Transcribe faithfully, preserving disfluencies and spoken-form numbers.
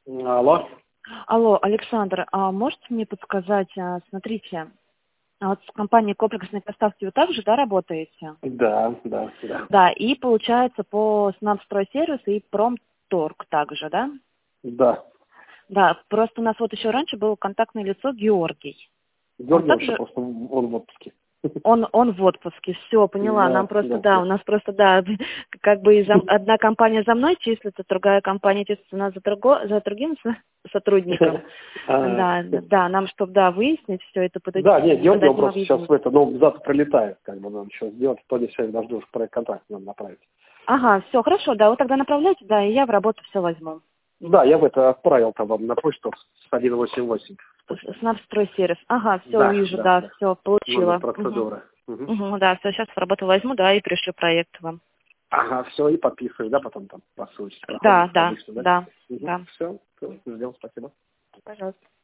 Алло. Алло, Александр, а можете мне подсказать, а, смотрите, а вот с компанией комплексной поставки вы также, да, работаете? Да, да, да. Да, и получается по Снабстройсервис и Промторг также, да? Да. Да, просто у нас вот еще раньше было контактное лицо Георгий. Он Георгий вообще также, просто в- он в отпуске. он, он в отпуске, все, поняла, нам Да, просто, да. да, у нас просто, да, как бы и за- одна компания за мной числится, другая компания числится у нас за, друго, за другим с- сотрудником. А, Да, да, нам, чтобы, да, выяснить все это, Да, нет, подадим, Георгий, он подадим просто сейчас объявление. в это, ну, он завтра прилетает, как бы нам еще сделать, в тоне сегодня должны уже проект контракт нам направить. Ага, все, хорошо, да, вы тогда направляйте, да, и я в работу все возьму. Да, я в это отправил там вам на почту с один восемь восемь. Снабстройсервис. Ага, все, Да, вижу, да, да, да. все, Номер получила. Угу. процедуры. Мгм. Угу, да, все, сейчас в работу возьму, да, и пришлю проект вам. Ага, все, и подписывай, да, потом там по ссылочке Да, проходишь да, обычно, да? да, Угу. да. Все, ждем, спасибо. Пожалуйста.